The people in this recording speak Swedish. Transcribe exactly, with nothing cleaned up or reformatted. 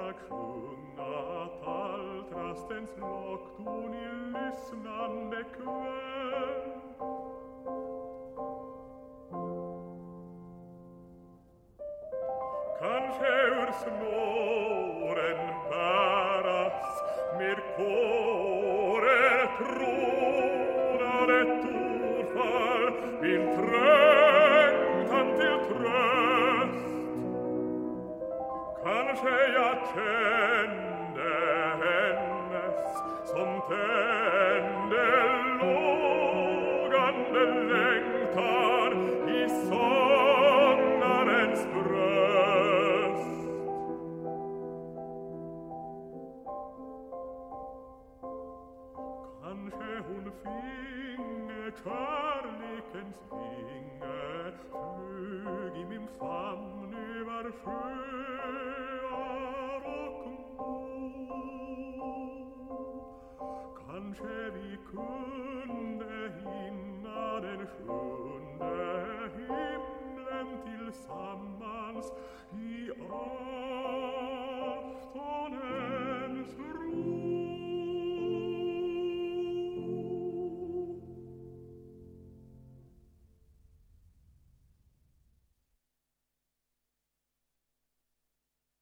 jag sjunga talltrastens lockton i lyssnande kväll. Kanske ur snåren bäras med kårer trådar ett ord för min trängtan till tröst. Kanske jag kände hennes som tände lågande längtan i sångarens bröst. Kanske hon finge kärlekens vinge flög i min famn över sjöar och mor. Kanske vi kunde hinna den sjunde himlen tillsammans i